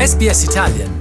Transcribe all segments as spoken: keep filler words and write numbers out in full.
S B S Italian.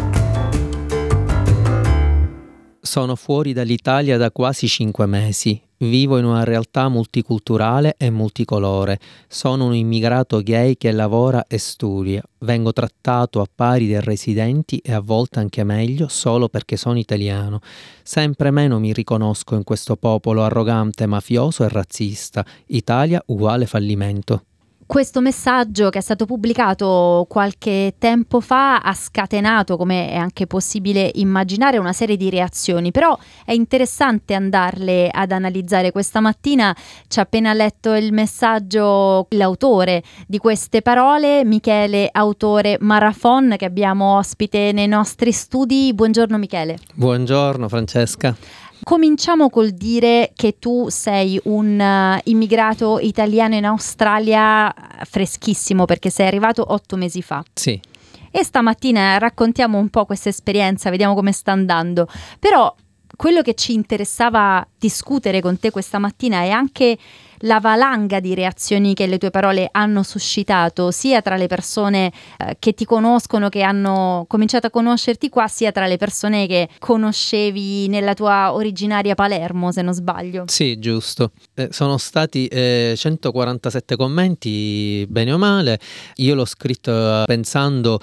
Sono fuori dall'Italia da quasi cinque mesi. Vivo in una realtà multiculturale e multicolore. Sono un immigrato gay che lavora e studia. Vengo trattato a pari dei residenti e a volte anche meglio solo perché sono italiano. Sempre meno mi riconosco in questo popolo arrogante, mafioso e razzista. Italia uguale fallimento. Questo messaggio, che è stato pubblicato qualche tempo fa, ha scatenato, come è anche possibile immaginare, una serie di reazioni, però è interessante andarle ad analizzare. Questa mattina ci ha appena letto il messaggio l'autore di queste parole, Michele, autore Marafon, che abbiamo ospite nei nostri studi. Buongiorno Michele. Buongiorno Francesca. Cominciamo col dire che tu sei un uh, immigrato italiano in Australia freschissimo, perché sei arrivato otto mesi fa. Sì. E stamattina raccontiamo un po' questa esperienza, vediamo come sta andando. Però quello che ci interessava discutere con te questa mattina è anche la valanga di reazioni che le tue parole hanno suscitato, sia tra le persone eh, che ti conoscono, che hanno cominciato a conoscerti qua, sia tra le persone che conoscevi nella tua originaria Palermo, se non sbaglio. Sì, giusto. Eh, sono stati eh, centoquarantasette commenti, bene o male. Io l'ho scritto pensando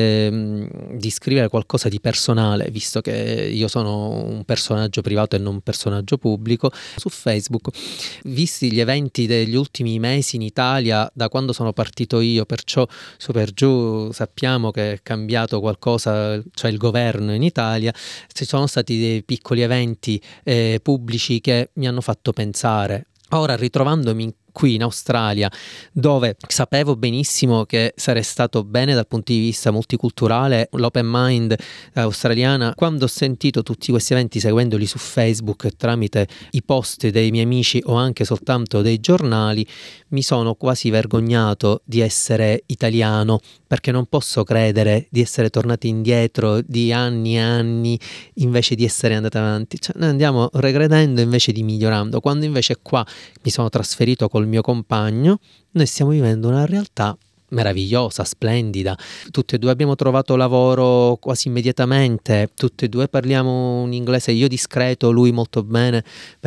eh, di scrivere qualcosa di personale, visto che io sono un personaggio privato e non un personaggio pubblico, su Facebook. Visti gli eventi degli ultimi mesi in Italia, da quando sono partito io, perciò su per giù sappiamo che è cambiato qualcosa, cioè il governo in Italia, ci sono stati dei piccoli eventi eh, pubblici che mi hanno fatto pensare. Ora, ritrovandomi qui in Australia, dove sapevo benissimo che sarei stato bene dal punto di vista multiculturale, l'open mind australiana, quando ho sentito tutti questi eventi seguendoli su Facebook tramite i post dei miei amici o anche soltanto dei giornali, mi sono quasi vergognato di essere italiano, perché non posso credere di essere tornati indietro di anni e anni invece di essere andati avanti. Cioè, noi andiamo regredendo invece di migliorando, quando invece qua mi sono trasferito col mio compagno, noi stiamo vivendo una realtà meravigliosa, splendida. Tutti e due abbiamo trovato lavoro quasi immediatamente, tutti e due parliamo un inglese, io discreto, lui molto bene,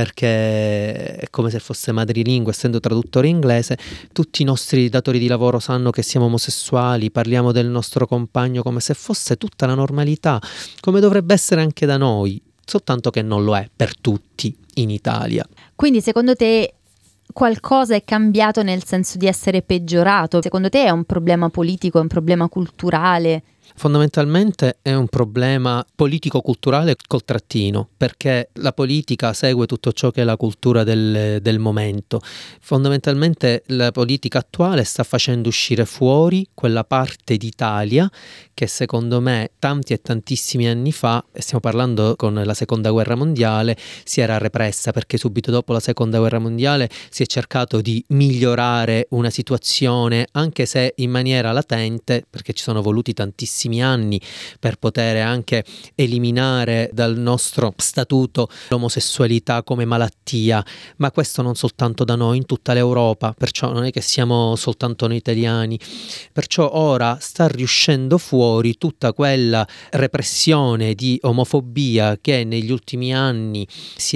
perché è come se fosse madrelingua, essendo traduttore inglese. Tutti i nostri datori di lavoro sanno che siamo omosessuali, parliamo del nostro compagno come se fosse tutta la normalità, come dovrebbe essere anche da noi, soltanto che non lo è per tutti in Italia. Quindi secondo te qualcosa è cambiato nel senso di essere peggiorato? Secondo te è un problema politico, è un problema culturale? Fondamentalmente è un problema politico-culturale col trattino, perché la politica segue tutto ciò che è la cultura del, del momento. Fondamentalmente la politica attuale sta facendo uscire fuori quella parte d'Italia che secondo me tanti e tantissimi anni fa, stiamo parlando con la seconda guerra mondiale, si era repressa, perché subito dopo la seconda guerra mondiale si è cercato di migliorare una situazione, anche se in maniera latente, perché ci sono voluti tantissimi anni per poter anche eliminare dal nostro statuto l'omosessualità come malattia, ma questo non soltanto da noi, in tutta l'Europa, perciò non è che siamo soltanto noi italiani. Perciò ora sta riuscendo fuori tutta quella repressione di omofobia che negli ultimi anni si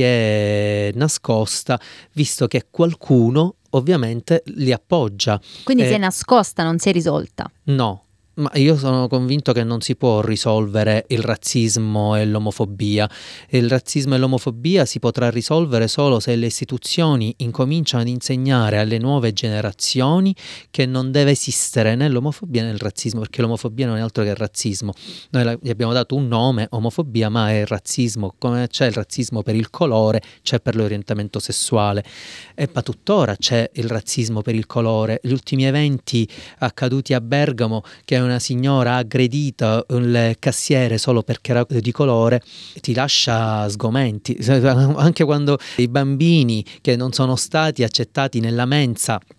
è nascosta, visto che qualcuno ovviamente li appoggia. Quindi eh, si è nascosta, non si è risolta? No. Ma io sono convinto che non si può risolvere il razzismo e l'omofobia. Il razzismo e l'omofobia si potrà risolvere solo se le istituzioni incominciano ad insegnare alle nuove generazioni che non deve esistere né l'omofobia né il razzismo, perché l'omofobia non è altro che il razzismo. Noi gli abbiamo dato un nome, omofobia, ma è il razzismo. Come c'è il razzismo per il colore, c'è per l'orientamento sessuale. E ma tuttora c'è il razzismo per il colore. Gli ultimi eventi accaduti a Bergamo, che è una signora ha aggredito il cassiere solo perché era di colore, ti lascia sgomenti. Anche quando i bambini che non sono stati accettati nella mensa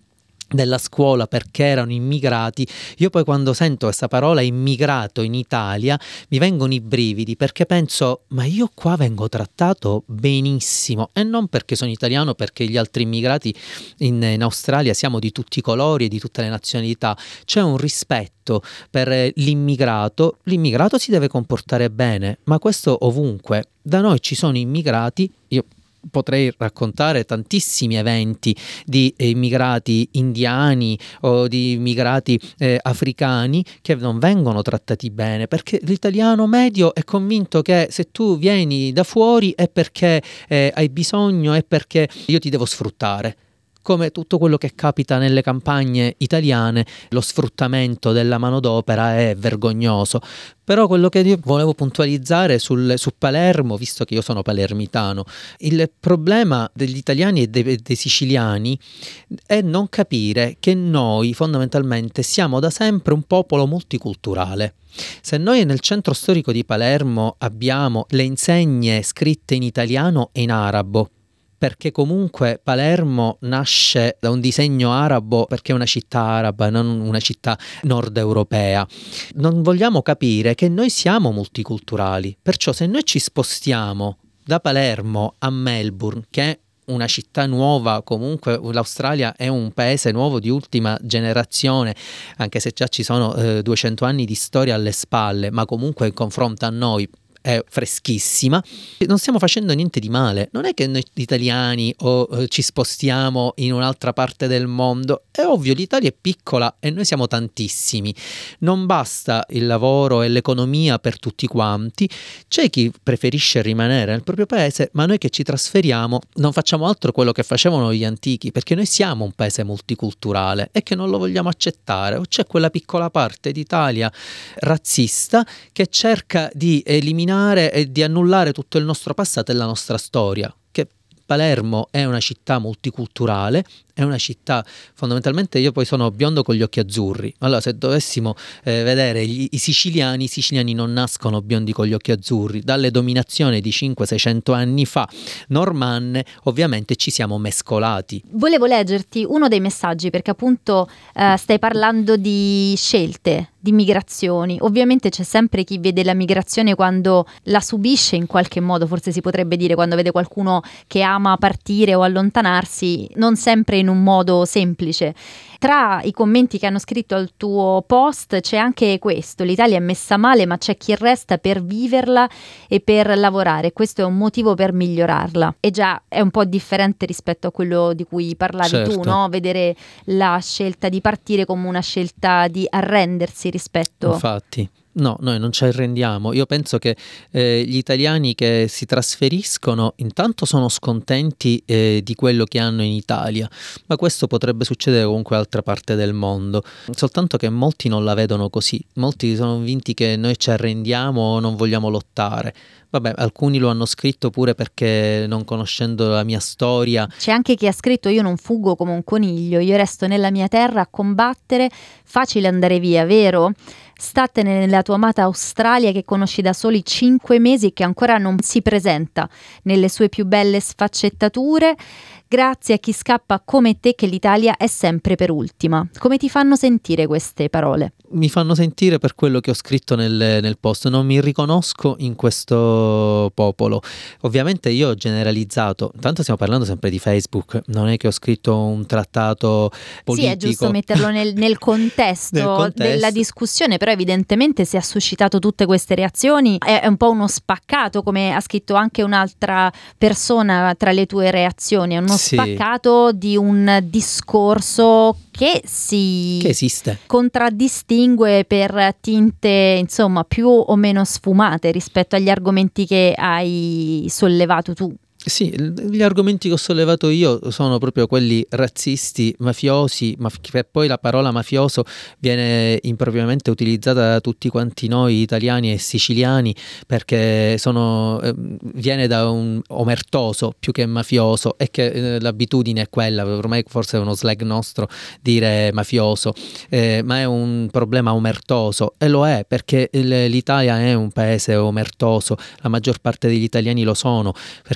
della scuola perché erano immigrati. Io poi quando sento questa parola immigrato in Italia mi vengono i brividi, perché penso, ma io qua vengo trattato benissimo, e non perché sono italiano, perché gli altri immigrati in, in Australia siamo di tutti i colori e di tutte le nazionalità, c'è un rispetto per l'immigrato. L'immigrato si deve comportare bene, ma questo ovunque. Da noi ci sono immigrati, io potrei raccontare tantissimi eventi di immigrati indiani o di immigrati eh, africani che non vengono trattati bene, perché l'italiano medio è convinto che se tu vieni da fuori è perché eh, hai bisogno, è perché io ti devo sfruttare. Come tutto quello che capita nelle campagne italiane, lo sfruttamento della manodopera è vergognoso. Però quello che io volevo puntualizzare sul, su Palermo, visto che io sono palermitano, il problema degli italiani e dei, dei siciliani è non capire che noi fondamentalmente siamo da sempre un popolo multiculturale. Se noi nel centro storico di Palermo abbiamo le insegne scritte in italiano e in arabo, perché comunque Palermo nasce da un disegno arabo, perché è una città araba, non una città nord europea. Non vogliamo capire che noi siamo multiculturali, perciò se noi ci spostiamo da Palermo a Melbourne, che è una città nuova, comunque l'Australia è un paese nuovo di ultima generazione, anche se già ci sono eh, duecento anni di storia alle spalle, ma comunque in confronto a noi è freschissima. Non stiamo facendo niente di male, non è che noi italiani o eh, ci spostiamo in un'altra parte del mondo. È ovvio, l'Italia è piccola e noi siamo tantissimi, non basta il lavoro e l'economia per tutti quanti, c'è chi preferisce rimanere nel proprio paese, ma noi che ci trasferiamo non facciamo altro quello che facevano gli antichi, perché noi siamo un paese multiculturale e che non lo vogliamo accettare. O c'è quella piccola parte d'Italia razzista che cerca di eliminare e di annullare tutto il nostro passato e la nostra storia. Che Palermo è una città multiculturale, è una città, fondamentalmente io poi sono biondo con gli occhi azzurri, allora se dovessimo eh, vedere gli, i siciliani, i siciliani non nascono biondi con gli occhi azzurri, dalle dominazioni di cinquecento seicento anni fa normanne ovviamente ci siamo mescolati. Volevo leggerti uno dei messaggi, perché appunto eh, stai parlando di scelte, di migrazioni. Ovviamente c'è sempre chi vede la migrazione quando la subisce in qualche modo, forse si potrebbe dire, quando vede qualcuno che ama partire o allontanarsi, non sempre in un modo semplice. Tra i commenti che hanno scritto al tuo post c'è anche questo: l'Italia è messa male, ma c'è chi resta per viverla e per lavorare, questo è un motivo per migliorarla. E già è un po' differente rispetto a quello di cui parlavi certo. tu, no? Vedere la scelta di partire come una scelta di arrendersi rispetto. Infatti. No, noi non ci arrendiamo. Io penso che eh, gli italiani che si trasferiscono intanto sono scontenti eh, di quello che hanno in Italia, ma questo potrebbe succedere comunque in altre parti del mondo, soltanto che molti non la vedono così, molti sono convinti che noi ci arrendiamo o non vogliamo lottare. Vabbè, alcuni lo hanno scritto pure perché non conoscendo la mia storia. C'è anche chi ha scritto: io non fuggo come un coniglio, io resto nella mia terra a combattere, facile andare via, vero? Statene nella tua amata Australia che conosci da soli cinque mesi e che ancora non si presenta nelle sue più belle sfaccettature. Grazie a chi scappa come te che l'Italia è sempre per ultima. Come ti fanno sentire queste parole? Mi fanno sentire per quello che ho scritto nel, nel post, non mi riconosco in questo popolo. Ovviamente io ho generalizzato, tanto stiamo parlando sempre di Facebook, non è che ho scritto un trattato politico. Sì, è giusto metterlo nel, nel, contesto, nel contesto della discussione, però evidentemente se ha suscitato tutte queste reazioni è, è un po' uno spaccato, come ha scritto anche un'altra persona tra le tue reazioni, è uno sì. spaccato di un discorso che si che esiste, contraddistingue per tinte insomma più o meno sfumate rispetto agli argomenti che hai sollevato tu. Sì, gli argomenti che ho sollevato io sono proprio quelli razzisti, mafiosi, ma poi la parola mafioso viene impropriamente utilizzata da tutti quanti noi italiani e siciliani, perché sono, eh, viene da un omertoso più che mafioso, e che eh, l'abitudine è quella, ormai forse è uno slang nostro dire mafioso, eh, ma è un problema omertoso, e lo è perché il, l'Italia è un paese omertoso, la maggior parte degli italiani lo sono, perché se noi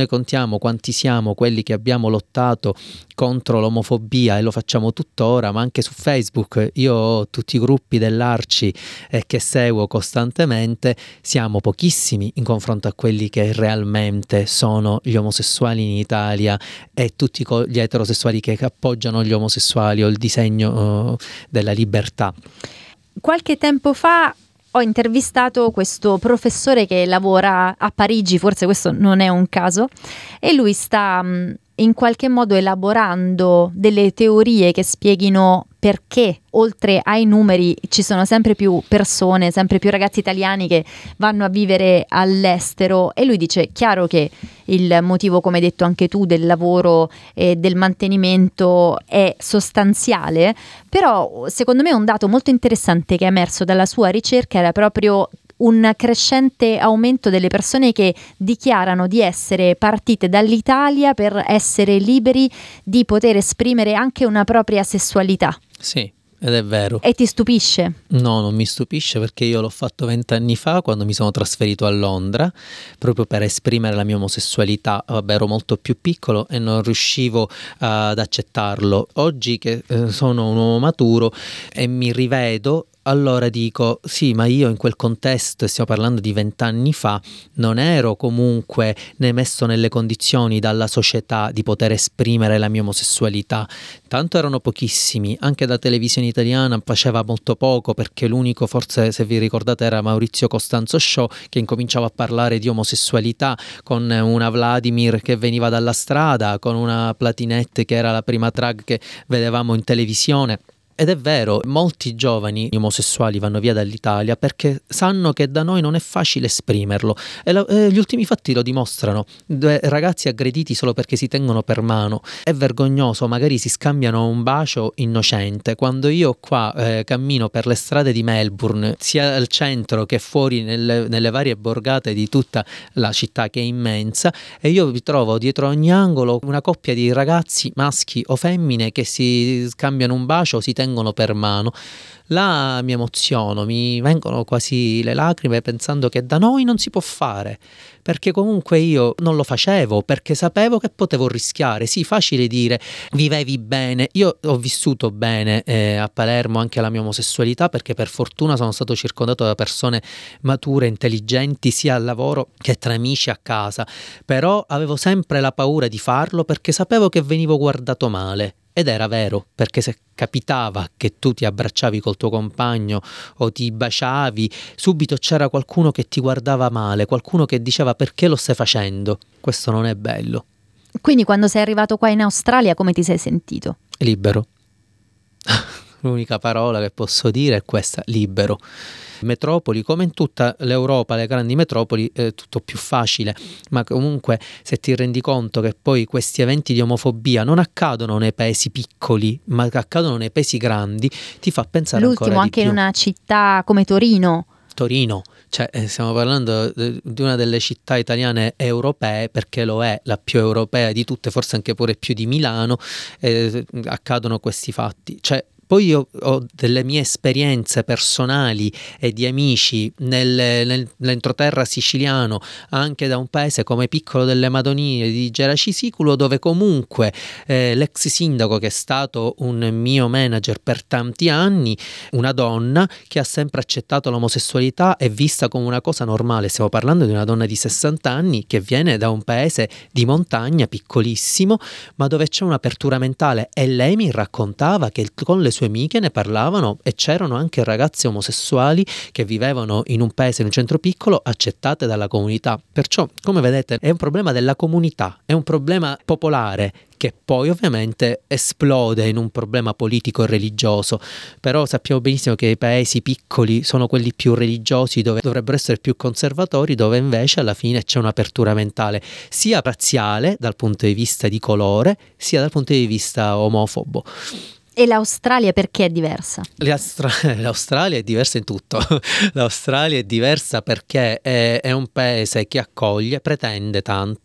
noi contiamo quanti siamo quelli che abbiamo lottato contro l'omofobia, e lo facciamo tuttora, ma anche su Facebook io ho tutti i gruppi dell'Arci eh, che seguo costantemente, siamo pochissimi in confronto a quelli che realmente sono gli omosessuali in Italia e tutti gli eterosessuali che appoggiano gli omosessuali o il disegno uh, della libertà. Qualche tempo fa ho intervistato questo professore che lavora a Parigi, forse questo non è un caso, e lui sta mh, in qualche modo elaborando delle teorie che spieghino perché oltre ai numeri ci sono sempre più persone, sempre più ragazzi italiani che vanno a vivere all'estero, e lui dice: chiaro che il motivo, come hai detto anche tu, del lavoro e del mantenimento è sostanziale, però secondo me un dato molto interessante che è emerso dalla sua ricerca era proprio un crescente aumento delle persone che dichiarano di essere partite dall'Italia per essere liberi di poter esprimere anche una propria sessualità. Sì, ed è vero. E ti stupisce? No, non mi stupisce, perché io l'ho fatto vent'anni fa quando mi sono trasferito a Londra proprio per esprimere la mia omosessualità. Vabbè, ero molto più piccolo e non riuscivo ad accettarlo. Oggi che eh, sono un uomo maturo e mi rivedo, allora dico sì, ma io in quel contesto, stiamo parlando di vent'anni fa, non ero comunque né messo nelle condizioni dalla società di poter esprimere la mia omosessualità. Tanto erano pochissimi, anche la televisione italiana faceva molto poco, perché l'unico, forse se vi ricordate, era Maurizio Costanzo Show, che incominciava a parlare di omosessualità con una Vladimir che veniva dalla strada, con una Platinette che era la prima drag che vedevamo in televisione. Ed è vero, molti giovani omosessuali vanno via dall'Italia perché sanno che da noi non è facile esprimerlo, e, lo, e gli ultimi fatti lo dimostrano. Due ragazzi aggrediti solo perché si tengono per mano, è vergognoso, magari si scambiano un bacio innocente. Quando io qua eh, cammino per le strade di Melbourne, sia al centro che fuori nelle, nelle varie borgate di tutta la città, che è immensa, e io vi trovo dietro ogni angolo una coppia di ragazzi, maschi o femmine, che si scambiano un bacio, si tengono per mano, là mi emoziono, mi vengono quasi le lacrime pensando che da noi non si può fare, perché comunque io non lo facevo, perché sapevo che potevo rischiare. Sì, facile dire vivevi bene, io ho vissuto bene eh, a Palermo anche la mia omosessualità, perché per fortuna sono stato circondato da persone mature, intelligenti, sia al lavoro che tra amici a casa, però avevo sempre la paura di farlo perché sapevo che venivo guardato male. Ed era vero, perché se capitava che tu ti abbracciavi col tuo compagno o ti baciavi, subito c'era qualcuno che ti guardava male, qualcuno che diceva: perché lo stai facendo? Questo non è bello. Quindi quando sei arrivato qua in Australia, come ti sei sentito? Libero. L'unica parola che posso dire è questa: libero. Metropoli, come in tutta l'Europa, le grandi metropoli, è tutto più facile, ma comunque se ti rendi conto che poi questi eventi di omofobia non accadono nei paesi piccoli, ma accadono nei paesi grandi, ti fa pensare L'ultimo, ancora di anche più. in una città come Torino. Torino, cioè eh, stiamo parlando di una delle città italiane europee, perché lo è, la più europea di tutte, forse anche pure più di Milano, eh, accadono questi fatti. Cioè, poi io ho delle mie esperienze personali e di amici nel, nel, nell'entroterra siciliano, anche da un paese come Piccolo delle Madonie di Geracisicolo, dove comunque eh, l'ex sindaco, che è stato un mio manager per tanti anni, una donna che ha sempre accettato l'omosessualità, è vista come una cosa normale. Stiamo parlando di una donna di sessanta anni che viene da un paese di montagna piccolissimo, ma dove c'è un'apertura mentale, e lei mi raccontava che con le sue amiche ne parlavano, e c'erano anche ragazze omosessuali che vivevano in un paese, in un centro piccolo, accettate dalla comunità. Perciò, come vedete, è un problema della comunità, è un problema popolare che poi ovviamente esplode in un problema politico e religioso. Però sappiamo benissimo che i paesi piccoli sono quelli più religiosi, dove dovrebbero essere più conservatori, dove invece alla fine c'è un'apertura mentale sia razziale dal punto di vista di colore, sia dal punto di vista omofobo. E l'Australia perché è diversa? L'Australia è diversa in tutto. L'Australia è diversa perché è, è un paese che accoglie, pretende tanto,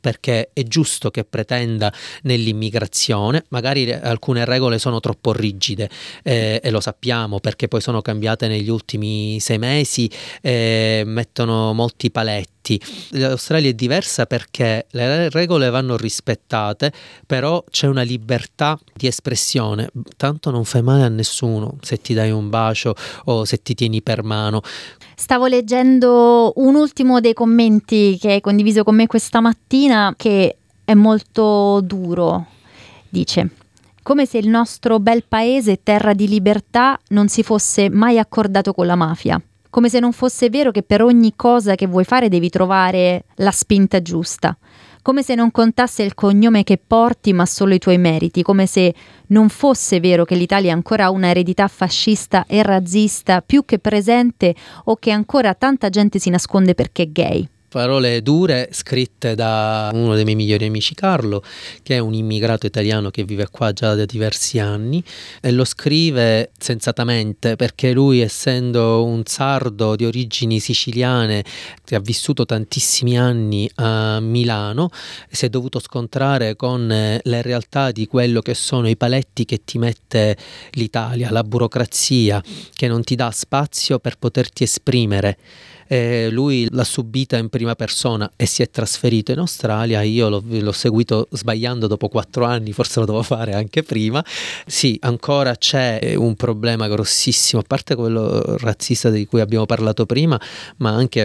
perché è giusto che pretenda nell'immigrazione, magari alcune regole sono troppo rigide eh, e lo sappiamo perché poi sono cambiate negli ultimi sei mesi, eh, mettono molti paletti. L'Australia è diversa perché le regole vanno rispettate, però c'è una libertà di espressione, tanto non fai male a nessuno se ti dai un bacio o se ti tieni per mano. Stavo leggendo un ultimo dei commenti che hai condiviso con me questa mattina, che è molto duro. Dice: come se il nostro bel paese, terra di libertà, non si fosse mai accordato con la mafia. Come se non fosse vero che per ogni cosa che vuoi fare devi trovare la spinta giusta. Come se non contasse il cognome che porti, ma solo i tuoi meriti. Come se non fosse vero che l'Italia ancora ha una eredità fascista e razzista più che presente, o che ancora tanta gente si nasconde perché è gay. Parole dure scritte da uno dei miei migliori amici, Carlo, che è un immigrato italiano che vive qua già da diversi anni, e lo scrive sensatamente perché lui, essendo un sardo di origini siciliane che ha vissuto tantissimi anni a Milano, si è dovuto scontrare con le realtà di quello che sono i paletti che ti mette l'Italia, la burocrazia che non ti dà spazio per poterti esprimere. Eh, lui l'ha subita in prima persona e si è trasferito in Australia. Io l'ho, l'ho seguito sbagliando dopo quattro anni, forse lo dovevo fare anche prima. Sì, ancora c'è un problema grossissimo, a parte quello razzista di cui abbiamo parlato prima, ma anche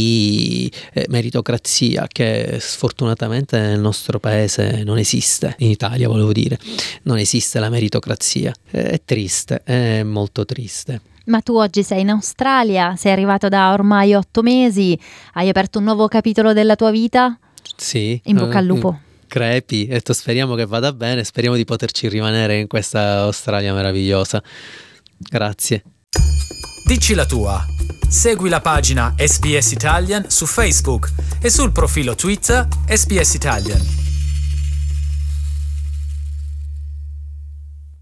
di eh, meritocrazia, che sfortunatamente nel nostro paese non esiste. In Italia, volevo dire, non esiste la meritocrazia. È triste, è molto triste. Ma tu oggi sei in Australia, sei arrivato da ormai otto mesi, hai aperto un nuovo capitolo della tua vita? Sì. In bocca al lupo. Crepi, e speriamo che vada bene, speriamo di poterci rimanere in questa Australia meravigliosa. Grazie. Dici la tua. Segui la pagina S B S Italian su Facebook e sul profilo Twitter S B S Italian.